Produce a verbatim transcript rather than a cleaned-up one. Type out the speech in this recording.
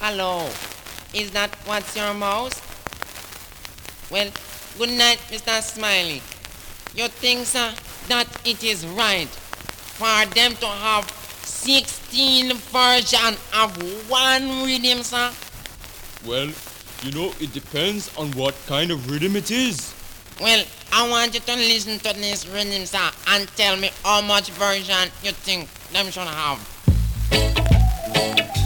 Hello. Is that what's your mouse? Well, good night, Mister Smiley. You think, sir, that it is right for them to have sixteen versions of one rhythm, sir? Well, you know, it depends on what kind of rhythm it is. Well, I want you to listen to this rhythm, sir, and tell me how much version you think them should have.